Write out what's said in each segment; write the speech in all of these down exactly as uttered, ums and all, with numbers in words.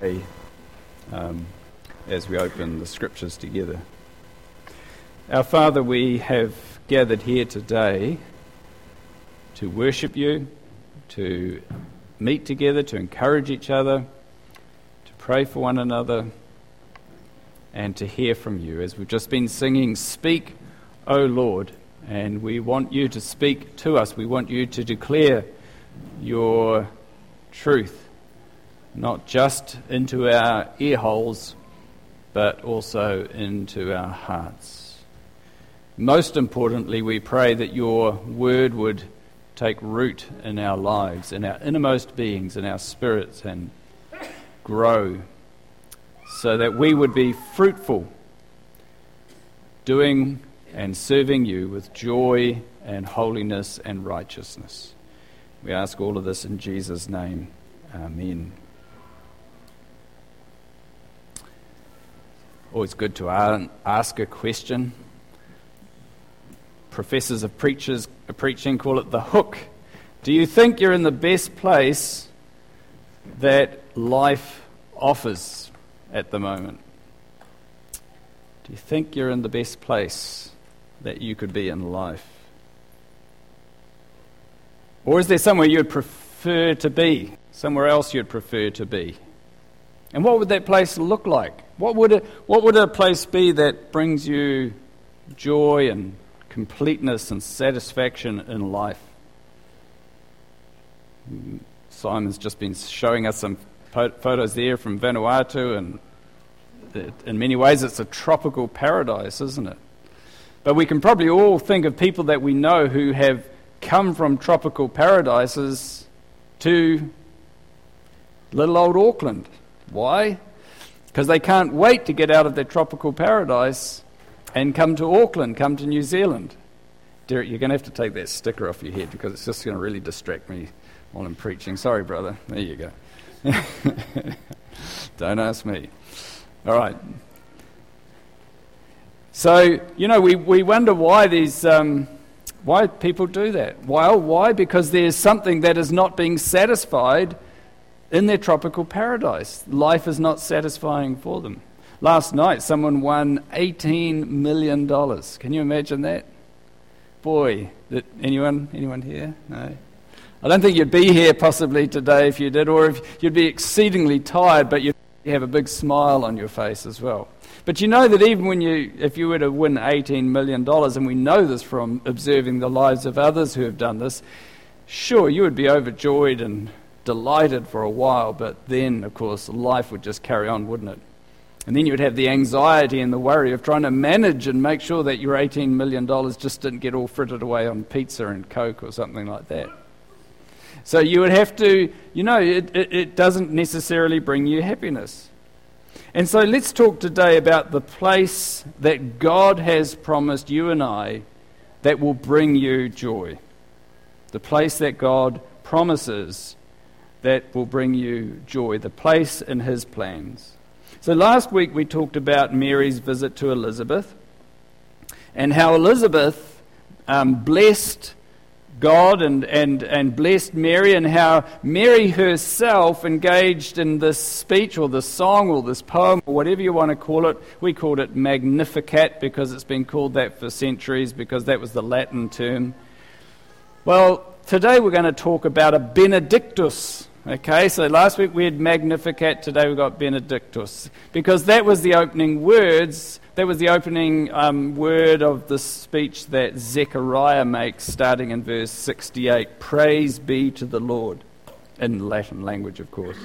pray um, as we open the Scriptures together. Our Father, we have gathered here today to worship you, to meet together, to encourage each other, to pray for one another, and to hear from you. As we've just been singing, "Speak, O Lord," and we want you to speak to us. We want you to declare your truth, not just into our ear holes, but also into our hearts. Most importantly, we pray that your word would take root in our lives, in our innermost beings, in our spirits, and grow, so that we would be fruitful, doing and serving you with joy and holiness and righteousness. We ask all of this in Jesus' name. Amen. Always good to ask a question. Professors of preachers, preaching call it the hook. Do you think you're in the best place that life offers at the moment? Do you think you're in the best place that you could be in life? Or is there somewhere you'd prefer to be? Somewhere else you'd prefer to be? And what would that place look like? What would a, what would a place be that brings you joy and completeness and satisfaction in life? Simon's just been showing us some photos there from Vanuatu, and it, in many ways it's a tropical paradise, isn't it? But we can probably all think of people that we know who have come from tropical paradises to little old Auckland. Why? Because they can't wait to get out of their tropical paradise and come to Auckland, come to New Zealand. Derek, you're going to have to take that sticker off your head because it's just going to really distract me while I'm preaching. Sorry, brother. There you go. Don't ask me. All right. So, you know, we, we wonder why these um, why people do that. Well, why? Because there's something that is not being satisfied in their tropical paradise. Life is not satisfying for them. Last night, someone won eighteen million dollars. Can you imagine that? Boy, that, anyone anyone here? No. I don't think you'd be here possibly today if you did, or if you'd be exceedingly tired, but you'd have a big smile on your face as well. But you know that even when you, if you were to win eighteen million dollars, and we know this from observing the lives of others who have done this, sure, you would be overjoyed and delighted for a while, but then, of course, life would just carry on, wouldn't it? And then you would have the anxiety and the worry of trying to manage and make sure that your eighteen million dollars just didn't get all frittered away on pizza and Coke or something like that. So you would have to, you know, it, it, it doesn't necessarily bring you happiness. And so let's talk today about the place that God has promised you and I that will bring you joy. The place that God promises that will bring you joy. The place in His plans. So last week we talked about Mary's visit to Elizabeth and how Elizabeth um, blessed God and, and, and blessed Mary, and how Mary herself engaged in this speech or this song or this poem or whatever you want to call it. We called it Magnificat because it's been called that for centuries, because that was the Latin term. Well, today we're going to talk about a Benedictus. Okay, so last week we had Magnificat, today we've got Benedictus, because that was the opening words, that was the opening um, word of the speech that Zechariah makes starting in verse sixty-eight. Praise be to the Lord, in Latin language, of course.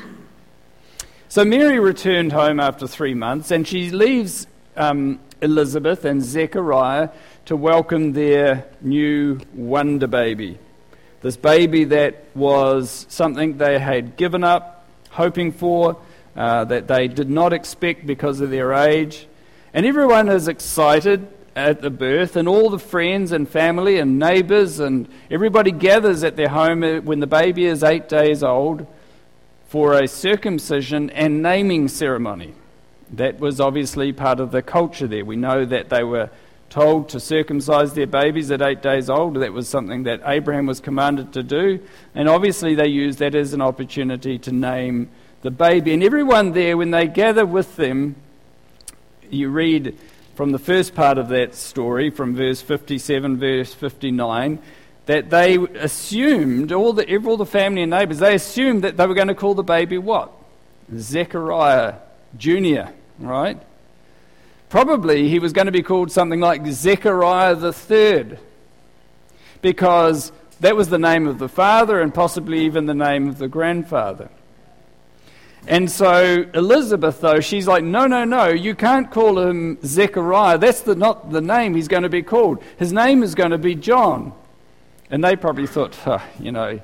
So Mary returned home after three months, and she leaves um, Elizabeth and Zechariah to welcome their new wonder baby. This baby that was something they had given up, hoping for, uh, that they did not expect because of their age. And everyone is excited at the birth, and all the friends and family and neighbours and everybody gathers at their home when the baby is eight days old for a circumcision and naming ceremony. That was obviously part of the culture there. We know that they were told to circumcise their babies at eight days old. That was something that Abraham was commanded to do. And obviously they used that as an opportunity to name the baby. And everyone there, when they gather with them, you read from the first part of that story, from verse fifty-seven, verse fifty-nine, that they assumed, all the, all the family and neighbours, they assumed that they were going to call the baby what? Zechariah Junior, right? Probably he was going to be called something like Zechariah the Third, because that was the name of the father and possibly even the name of the grandfather. And so Elizabeth, though, she's like, no, no, no, you can't call him Zechariah. That's the, not the name he's going to be called. His name is going to be John. And they probably thought, huh, you know,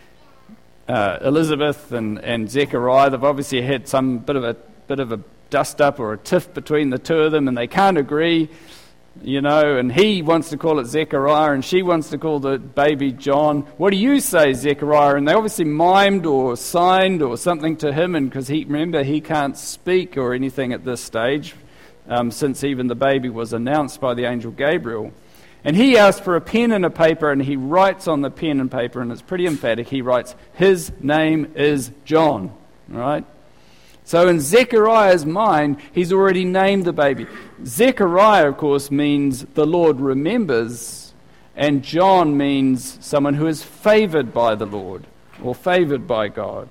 uh, Elizabeth and, and Zechariah, they've obviously had some bit of a bit of a dust-up or a tiff between the two of them, and they can't agree, you know, and he wants to call it Zechariah, and she wants to call the baby John. What do you say, Zechariah? And they obviously mimed or signed or something to him, and because he, remember, he can't speak or anything at this stage, um, since even the baby was announced by the angel Gabriel. And he asked for a pen and a paper, and he writes on the pen and paper, and it's pretty emphatic. He writes, his name is John, right? So in Zechariah's mind, he's already named the baby. Zechariah, of course, means the Lord remembers, and John means someone who is favoured by the Lord, or favoured by God.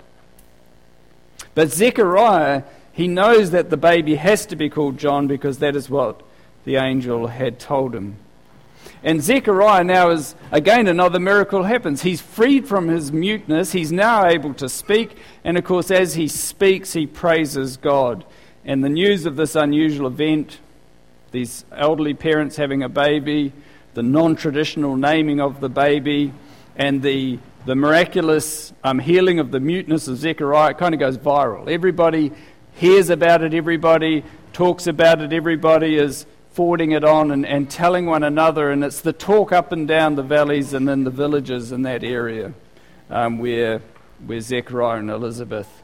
But Zechariah, he knows that the baby has to be called John because that is what the angel had told him. And Zechariah now is, again, another miracle happens. He's freed from his muteness. He's now able to speak. And, of course, as he speaks, he praises God. And the news of this unusual event, these elderly parents having a baby, the non-traditional naming of the baby, and the, the miraculous um, healing of the muteness of Zechariah, it kind of goes viral. Everybody hears about it. Everybody talks about it. Everybody is forwarding it on and, and telling one another, and it's the talk up and down the valleys and in the villages in that area um, where where Zechariah and Elizabeth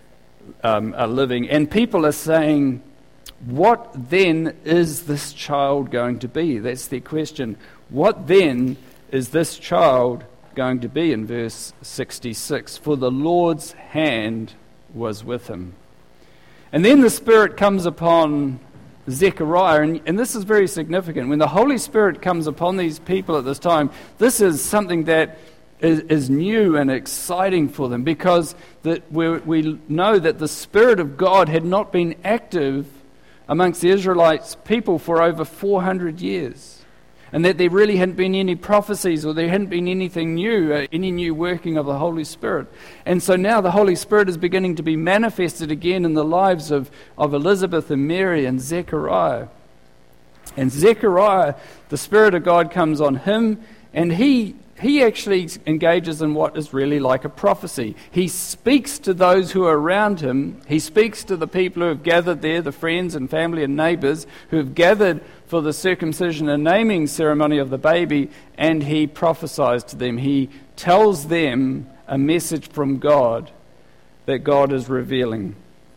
um, are living. And people are saying, what then is this child going to be? That's their question. What then is this child going to be? In verse sixty-six, for the Lord's hand was with him. And then the Spirit comes upon Zechariah, and, and this is very significant. When the Holy Spirit comes upon these people at this time, this is something that is, is new and exciting for them, because that we, we know that the Spirit of God had not been active amongst the Israelites people for over four hundred years, and that there really hadn't been any prophecies or there hadn't been anything new, uh, any new working of the Holy Spirit. And so now the Holy Spirit is beginning to be manifested again in the lives of, of Elizabeth and Mary and Zechariah. And Zechariah, the Spirit of God comes on him, and he he actually engages in what is really like a prophecy. He speaks to those who are around him. He speaks to the people who have gathered there, the friends and family and neighbours who have gathered for the circumcision and naming ceremony of the baby, and he prophesies to them. He tells them a message from God that God is revealing.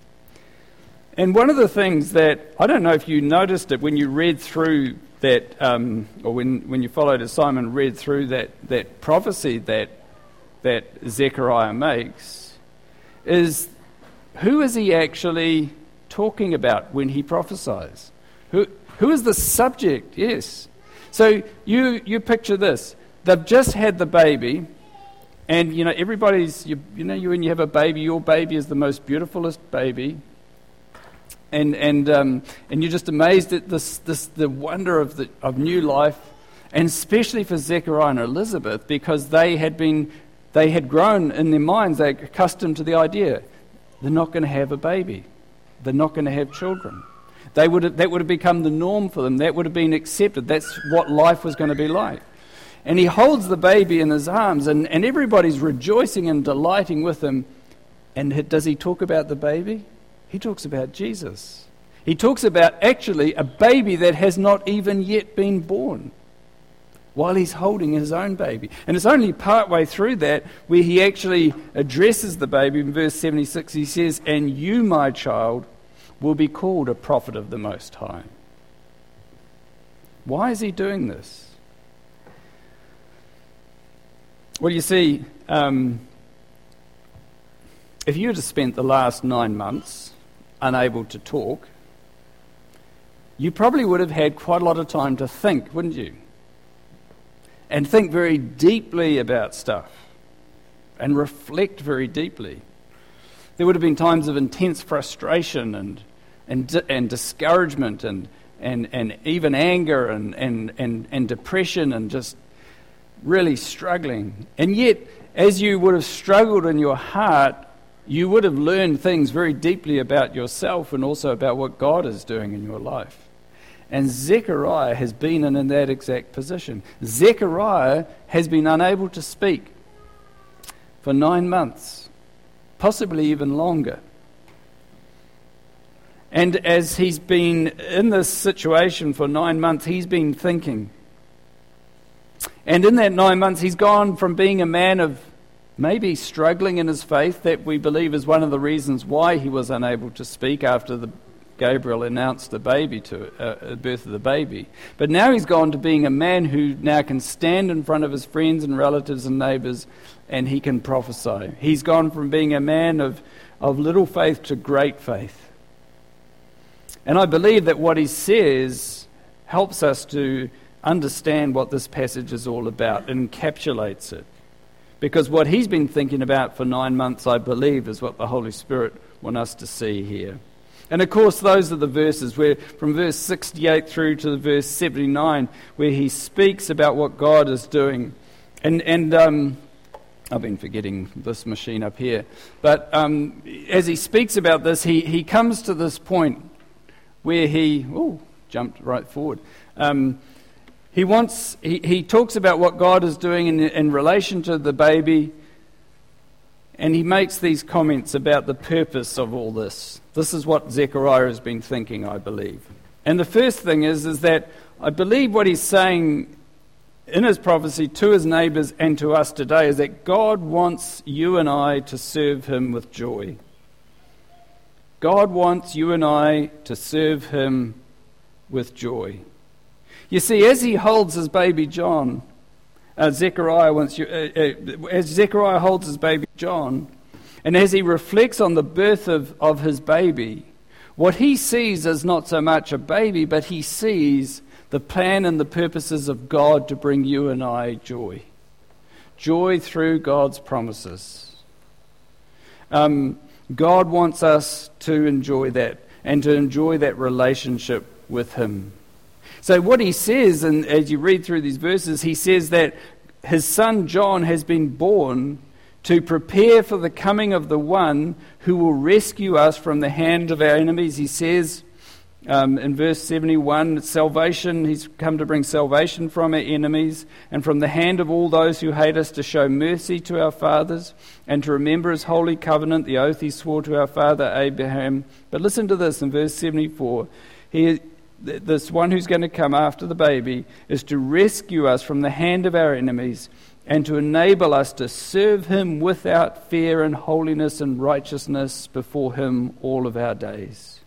And one of the things that, I don't know if you noticed it when you read through that, um, or when, when you followed as Simon read through that, that prophecy that that Zechariah makes, is who is he actually talking about when he prophesies? Who who is the subject? Yes. So you you picture this. They've just had the baby, and you know everybody's you, you know you when you have a baby, your baby is the most beautifulest baby. And and um, and you're just amazed at this this the wonder of the of new life, and especially for Zechariah and Elizabeth, because they had been they had grown in their minds. They're accustomed to the idea they're not going to have a baby, they're not going to have children. They would have, that would have become the norm for them. That would have been accepted. That's what life was going to be like. And he holds the baby in his arms, and, and everybody's rejoicing and delighting with him. And does he talk about the baby? He talks about Jesus. He talks about actually a baby that has not even yet been born, while he's holding his own baby. And it's only partway through that where he actually addresses the baby. In verse seventy-six, he says, "And you, my child, will be called a prophet of the Most High." Why is he doing this? Well, you see, um, if you had spent the last nine months unable to talk, you probably would have had quite a lot of time to think, wouldn't you? And think very deeply about stuff and reflect very deeply. There would have been times of intense frustration and and, and discouragement and, and, and even anger and, and, and, and depression and just really struggling. And yet, as you would have struggled in your heart, you would have learned things very deeply about yourself and also about what God is doing in your life. And Zechariah has been in, in that exact position. Zechariah has been unable to speak for nine months, possibly even longer. And as he's been in this situation for nine months, he's been thinking. And in that nine months, he's gone from being a man of maybe struggling in his faith, that we believe is one of the reasons why he was unable to speak after the Gabriel announced the baby to uh, the birth of the baby. But now he's gone to being a man who now can stand in front of his friends and relatives and neighbours, and he can prophesy. He's gone from being a man of, of little faith to great faith. And I believe that what he says helps us to understand what this passage is all about and encapsulates it. Because what he's been thinking about for nine months, I believe, is what the Holy Spirit wants us to see here. And of course, those are the verses where, from verse sixty-eight through to verse seventy-nine, where he speaks about what God is doing. And and um, I've been forgetting this machine up here. But um, as he speaks about this, he, he comes to this point where he, oh, jumped right forward. Um, he wants, he, he talks about what God is doing in, in relation to the baby, and he makes these comments about the purpose of all this. This is what Zechariah has been thinking, I believe. And the first thing is, is that I believe what he's saying in his prophecy to his neighbours and to us today is that God wants you and I to serve him with joy. God wants you and I to serve him with joy. You see, as he holds his baby John, uh, Zechariah wants you, uh, uh, as Zechariah holds his baby John, and as he reflects on the birth of, of his baby, what he sees is not so much a baby, but he sees the plan and the purposes of God to bring you and I joy. Joy through God's promises. Um, God wants us to enjoy that and to enjoy that relationship with him. So what he says, and as you read through these verses, he says that his son John has been born to prepare for the coming of the one who will rescue us from the hand of our enemies. He says um, in verse seventy-one, salvation, he's come to bring salvation from our enemies and from the hand of all those who hate us, to show mercy to our fathers and to remember his holy covenant, the oath he swore to our father Abraham. But listen to this in verse seventy-four. He, this one who's going to come after the baby is to rescue us from the hand of our enemies and to enable us to serve him without fear and holiness and righteousness before him all of our days.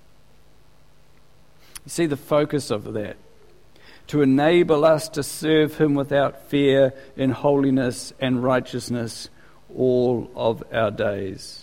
You see the focus of that. To enable us to serve him without fear in holiness and righteousness all of our days.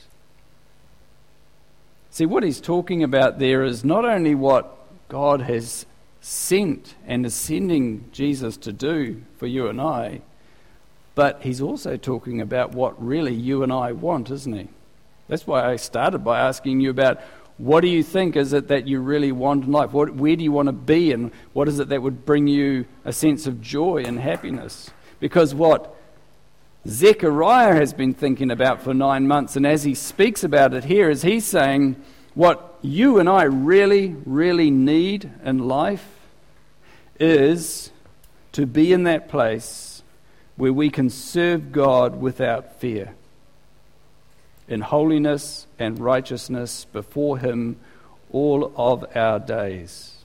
See, what he's talking about there is not only what God has sent and is sending Jesus to do for you and I, but he's also talking about what really you and I want, isn't he? That's why I started by asking you about what do you think is it that you really want in life? What, where do you want to be, and what is it that would bring you a sense of joy and happiness? Because what Zechariah has been thinking about for nine months, and as he speaks about it here, is he's saying what you and I really, really need in life is to be in that place where we can serve God without fear, in holiness and righteousness before him all of our days.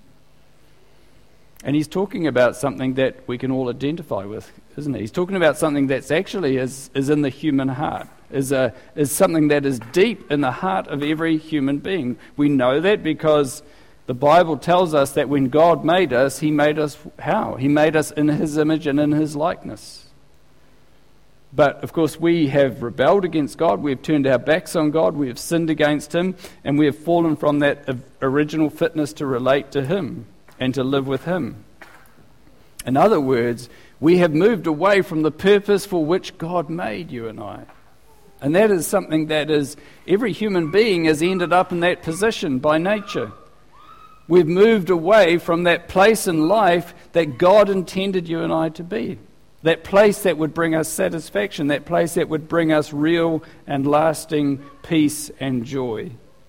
And he's talking about something that we can all identify with, isn't he? He's talking about something that's actually is, is in the human heart, is a is something that is deep in the heart of every human being. We know that because the Bible tells us that when God made us, he made us how? He made us in his image and in his likeness. But, of course, we have rebelled against God, we have turned our backs on God, we have sinned against Him, and we have fallen from that original fitness to relate to Him and to live with Him. In other words, we have moved away from the purpose for which God made you and I. And that is something that is, every human being has ended up in that position by nature. We've moved away from that place in life that God intended you and I to be. That place that would bring us satisfaction, that place that would bring us real and lasting peace and joy.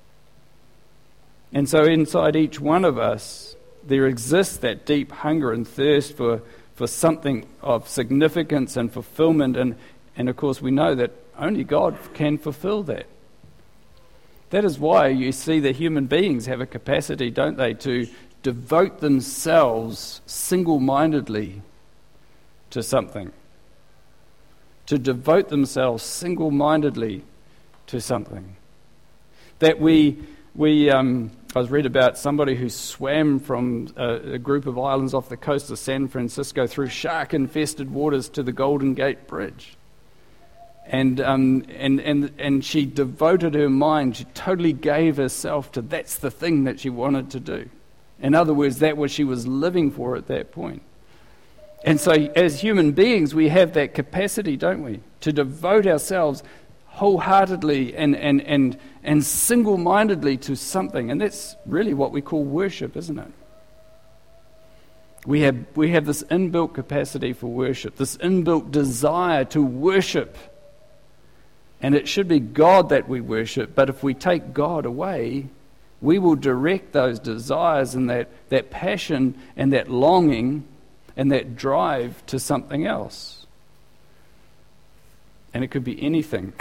And so inside each one of us, there exists that deep hunger and thirst for, for something of significance and fulfillment. And, and of course we know that only God can fulfill that. That is why you see that human beings have a capacity, don't they, to devote themselves single-mindedly to something. To devote themselves single-mindedly to something. That we, we um, I was read about somebody who swam from a, a group of islands off the coast of San Francisco through shark-infested waters to the Golden Gate Bridge. And, um, and, and, and she devoted her mind, she totally gave herself to, that's the thing that she wanted to do. In other words, that was she was living for at that point. And so as human beings, we have that capacity, don't we, to devote ourselves wholeheartedly and, and, and, and single-mindedly to something. And that's really what we call worship, isn't it? We have, we have this inbuilt capacity for worship, this inbuilt desire to worship. And it should be God that we worship, but if we take God away, we will direct those desires and that, that passion and that longing and that drive to something else. And it could be anything.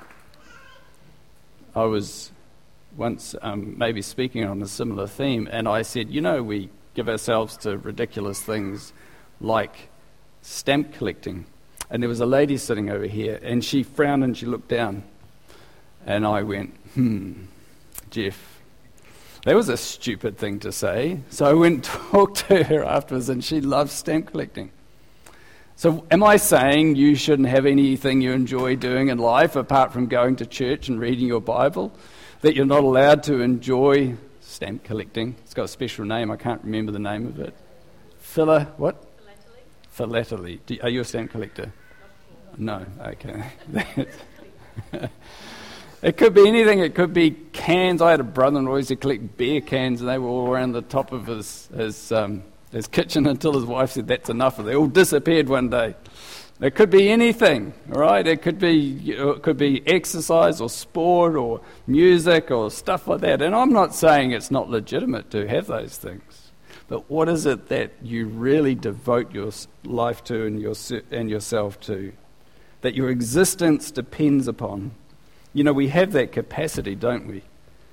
I was once um, maybe speaking on a similar theme, and I said, you know, we give ourselves to ridiculous things like stamp collecting. And there was a lady sitting over here, and she frowned and she looked down. And I went, hmm, Jeff, that was a stupid thing to say. So I went and talked to her afterwards, and she loves stamp collecting. So am I saying you shouldn't have anything you enjoy doing in life apart from going to church and reading your Bible? That you're not allowed to enjoy stamp collecting? It's got a special name. I can't remember the name of it. Phila, what? Philately. Do, are you a stamp collector? No, okay. It could be anything. It could be cans. I had a brother-in-law who used to collect beer cans, and they were all around the top of his his, um, his kitchen until his wife said, that's enough. They all disappeared one day. It could be anything, all right? It could be, you know, it could be exercise or sport or music or stuff like that. And I'm not saying it's not legitimate to have those things. But what is it that you really devote your life to and, your, and yourself to? That your existence depends upon? You know, we have that capacity, don't we?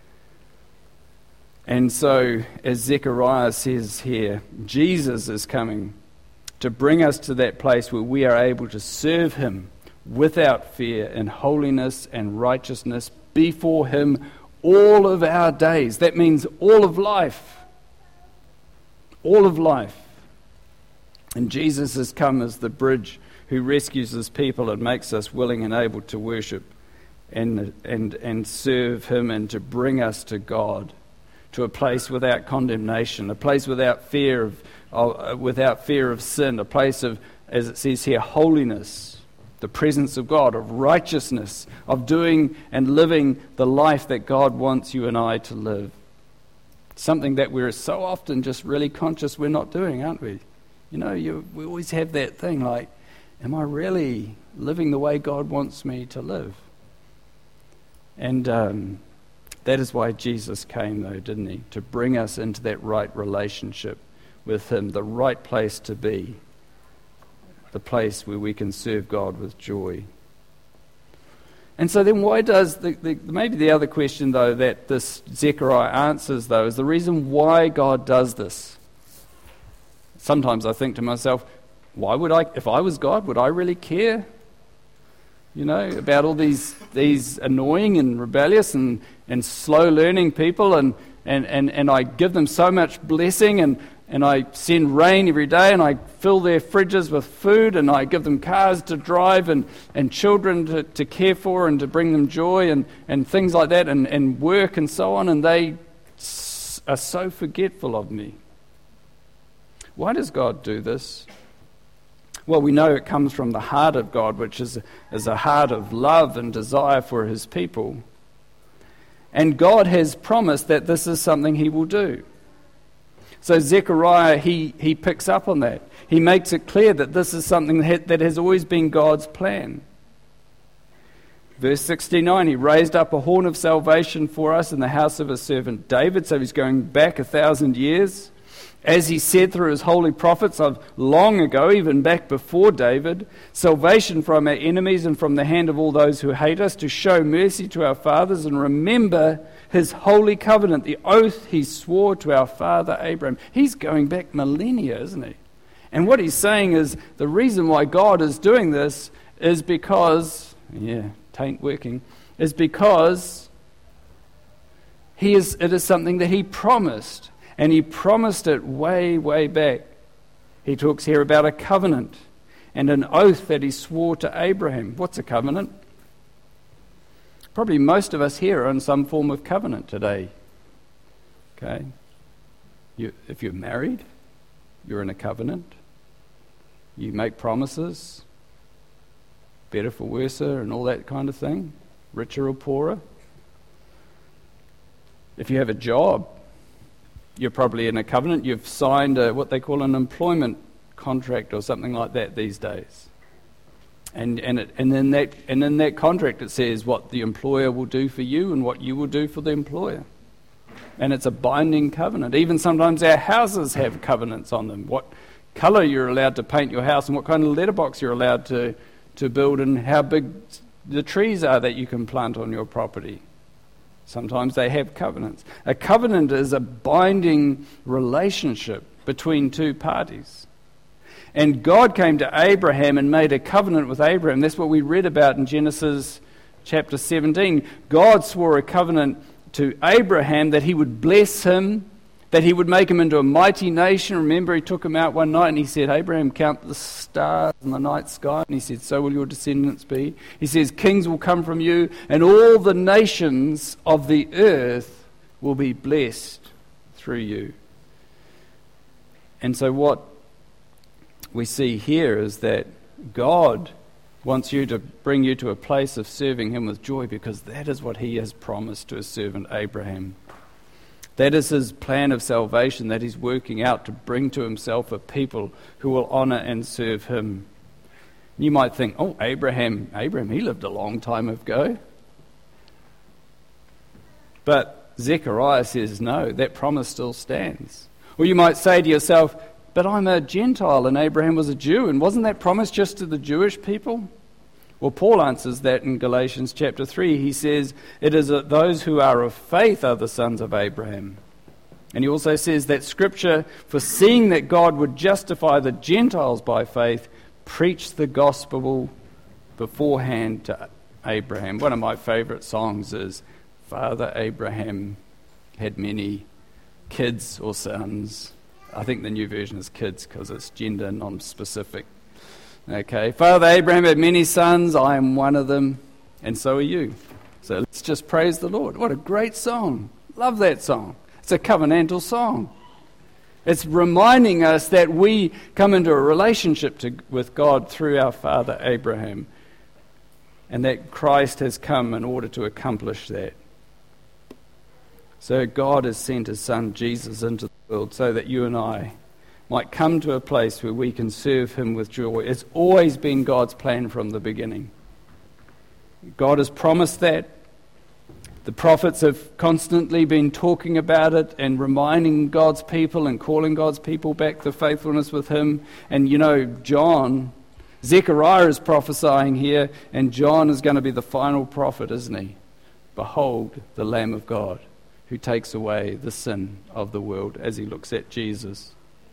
And so, as Zechariah says here, Jesus is coming to bring us to that place where we are able to serve Him without fear in holiness and righteousness before Him all of our days. That means all of life. All of life. And Jesus has come as the bridge who rescues His people and makes us willing and able to worship and and and serve Him and to bring us to God, to a place without condemnation, a place without fear of, of without fear of sin, a place of, as it says here, holiness, the presence of God, of righteousness, of doing and living the life that God wants you and I to live. Something that we're so often just really conscious we're not doing, aren't we? You know, you, we always have that thing like, am I really living the way God wants me to live? And um, that is why Jesus came, though, didn't He? To bring us into that right relationship with Him, the right place to be, the place where we can serve God with joy. And so then why does, the, the, maybe the other question, though, that this Zechariah answers, though, is the reason why God does this. Sometimes I think to myself, why would I, if I was God, would I really care? You know, about all these these annoying and rebellious and, and slow learning people, and, and, and, and I give them so much blessing, and and I send rain every day, and I fill their fridges with food, and I give them cars to drive, and, and children to, to care for and to bring them joy, and, and things like that, and, and work and so on, and they s- are so forgetful of me. Why does God do this? Well, we know it comes from the heart of God, which is, is a heart of love and desire for his people. And God has promised that this is something he will do. So Zechariah, he, he picks up on that. He makes it clear that this is something that, that has always been God's plan. Verse sixty-nine, he raised up a horn of salvation for us in the house of his servant David. So he's going back a thousand years. As he said through his holy prophets of long ago, even back before David, salvation from our enemies and from the hand of all those who hate us, to show mercy to our fathers and remember his holy covenant, the oath he swore to our father Abraham. He's going back millennia, isn't he? And what he's saying is the reason why God is doing this is because, yeah, taint working, is because he is. It is something that he promised. And he promised it way, way back. He talks here about a covenant and an oath that he swore to Abraham. What's a covenant? Probably most of us here are in some form of covenant today. Okay? You, if you're married, you're in a covenant. You make promises, better for worse and all that kind of thing, richer or poorer. If you have a job, you're probably in a covenant. You've signed a, what they call an employment contract or something like that these days. And and it, and in that and in that contract it says what the employer will do for you and what you will do for the employer. And it's a binding covenant. Even sometimes our houses have covenants on them. What colour you're allowed to paint your house and what kind of letterbox you're allowed to, to build and how big the trees are that you can plant on your property. Sometimes they have covenants. A covenant is a binding relationship between two parties. And God came to Abraham and made a covenant with Abraham. That's what we read about in Genesis chapter seventeen. God swore a covenant to Abraham that he would bless him, that he would make him into a mighty nation. Remember, he took him out one night and he said, Abraham, count the stars in the night sky. And he said, so will your descendants be. He says, kings will come from you, and all the nations of the earth will be blessed through you. And so what we see here is that God wants you to bring you to a place of serving him with joy, because that is what he has promised to his servant Abraham. That is his plan of salvation that he's working out to bring to himself a people who will honour and serve him. You might think, oh, Abraham, Abraham, he lived a long time ago. But Zechariah says, no, that promise still stands. Or you might say to yourself, but I'm a Gentile and Abraham was a Jew, and wasn't that promise just to the Jewish people? Well, Paul answers that in Galatians chapter three. He says, it is those who are of faith are the sons of Abraham. And he also says that Scripture, foreseeing that God would justify the Gentiles by faith, preached the gospel beforehand to Abraham. One of my favourite songs is, Father Abraham had many kids or sons. I think the new version is kids because it's gender non-specific. Okay, Father Abraham had many sons, I am one of them, and so are you. So let's just praise the Lord. What a great song. Love that song. It's a covenantal song. It's reminding us that we come into a relationship to, with God through our father Abraham, and that Christ has come in order to accomplish that. So God has sent his son Jesus into the world so that you and I might come to a place where we can serve him with joy. It's always been God's plan from the beginning. God has promised that. The prophets have constantly been talking about it and reminding God's people and calling God's people back to faithfulness with him. And you know, John, Zechariah is prophesying here, and John is going to be the final prophet, isn't he? Behold, the Lamb of God who takes away the sin of the world, as he looks at Jesus.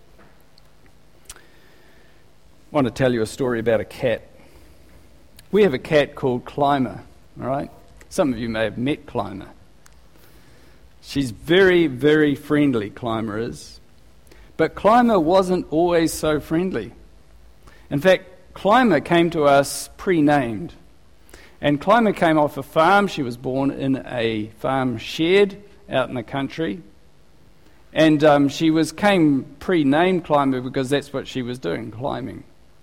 I want to tell you a story about a cat. We have a cat called Clymer, all right? Some of you may have met Clymer. She's very, very friendly, Clymer is. But Clymer wasn't always so friendly. In fact, Clymer came to us pre-named. And Clymer came off a farm. She was born in a farm shed out in the country. And um, she was came pre-named Clymer because that's what she was doing, climbing.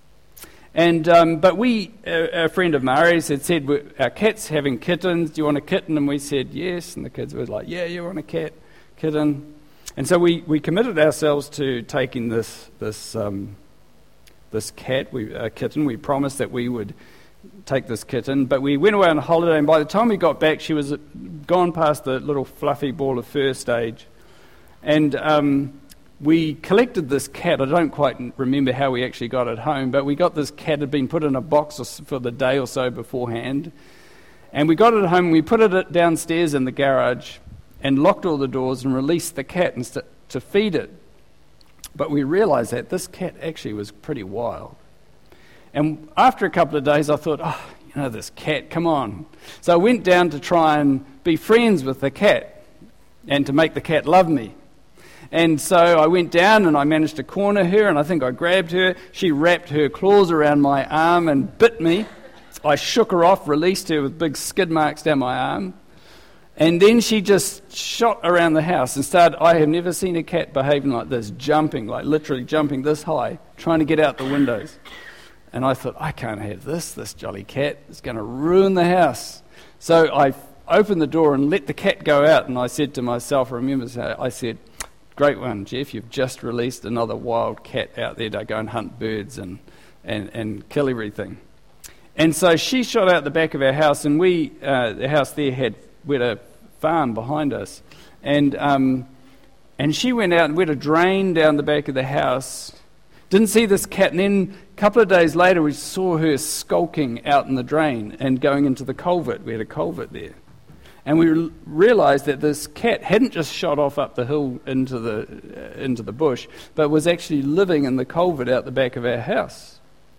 And um, but we, a, a friend of Mari's had said, our cat's having kittens, do you want a kitten? And we said yes, and the kids were like, yeah, you want a cat, kitten. And so we, we committed ourselves to taking this this um, this cat, we, a kitten. We promised that we would take this kitten, but we went away on a holiday, and by the time we got back, she was gone past the little fluffy ball of fur stage. And um, we collected this cat. I don't quite remember how we actually got it home, but we got this cat. It had been put in a box for the day or so beforehand. And we got it home, we put it downstairs in the garage and locked all the doors and released the cat and st- to feed it. But we realised that this cat actually was pretty wild. And after a couple of days, I thought, oh, you know, this cat, come on. So I went down to try and be friends with the cat and to make the cat love me. And so I went down and I managed to corner her, and I think I grabbed her. She wrapped her claws around my arm and bit me. I shook her off, released her with big skid marks down my arm. And then she just shot around the house and started, I have never seen a cat behaving like this, jumping, like literally jumping this high, trying to get out the windows. And I thought, I can't have this, this jolly cat. It's going to ruin the house. So I opened the door and let the cat go out, and I said to myself, I remember, I said, great one, Jeff, you've just released another wild cat out there to go and hunt birds and, and, and kill everything. And so she shot out the back of our house, and we, uh, the house there had, we had a farm behind us. And um, and she went out and we had a drain down the back of the house. Didn't see this cat, and then a couple of days later we saw her skulking out in the drain and going into the culvert. We had a culvert there. And we re- realised that this cat hadn't just shot off up the hill into the uh, into the bush, but was actually living in the culvert out the back of our house.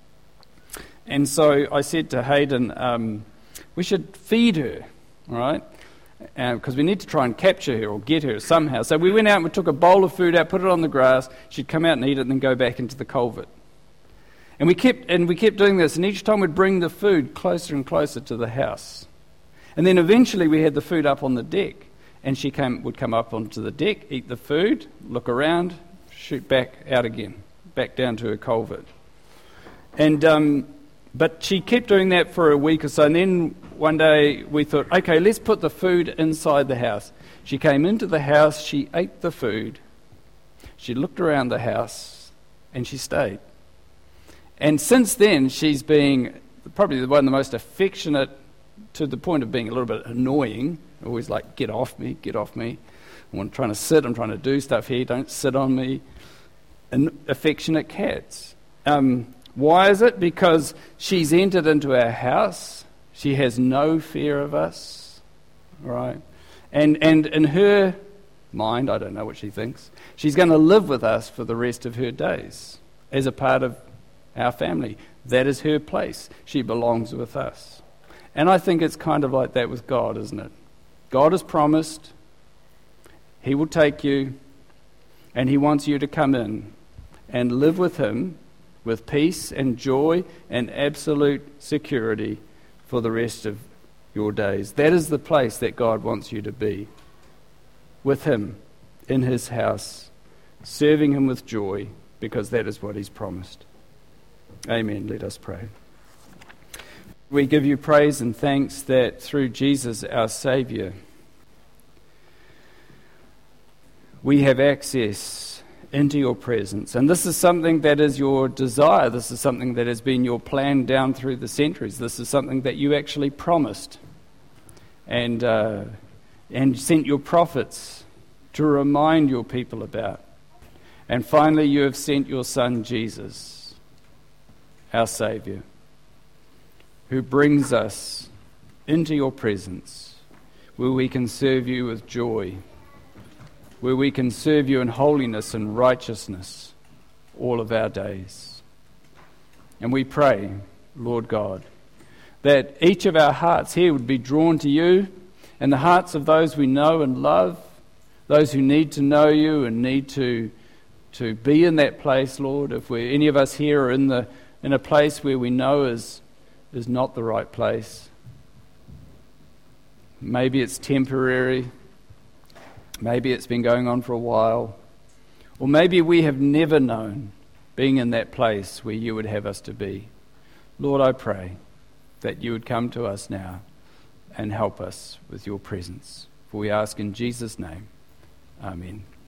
And so I said to Hayden, um, we should feed her, all right? Because uh, we need to try and capture her or get her somehow. So we went out and we took a bowl of food out, put it on the grass. She'd come out and eat it and then go back into the culvert. And we kept and we kept doing this, and each time we'd bring the food closer and closer to the house. And then eventually we had the food up on the deck, and she came would come up onto the deck, eat the food, look around, shoot back out again, back down to her culvert. And um, but she kept doing that for a week or so, and then one day we thought, okay, let's put the food inside the house. She came into the house, she ate the food, she looked around the house, and she stayed. And since then, she's been probably one of the most affectionate, to the point of being a little bit annoying, always like, get off me, get off me. I'm trying to sit, I'm trying to do stuff here, don't sit on me. And affectionate cats. Um, why is it? Because she's entered into our house. She has no fear of us, right? And and in her mind, I don't know what she thinks, she's going to live with us for the rest of her days as a part of our family. That is her place. She belongs with us. And I think it's kind of like that with God, isn't it? God has promised He will take you, and He wants you to come in and live with Him with peace and joy and absolute security for the rest of your days. That is the place that God wants you to be, with Him in His house, serving Him with joy, because that is what He's promised. Amen. Let us pray. We give you praise and thanks that through Jesus, our Saviour, we have access into your presence. And this is something that is your desire. This is something that has been your plan down through the centuries. This is something that you actually promised and uh, and sent your prophets to remind your people about. And finally, you have sent your Son, Jesus, our Saviour, who brings us into your presence, where we can serve you with joy, where we can serve you in holiness and righteousness all of our days. And we pray, Lord God, that each of our hearts here would be drawn to you, and the hearts of those we know and love, those who need to know you and need to to be in that place, Lord. If we any of us here are in the in a place where we know is is not the right place, maybe it's temporary, maybe it's been going on for a while, or maybe we have never known being in that place where you would have us to be. Lord, I pray that you would come to us now and help us with your presence. For we ask in Jesus' name. Amen.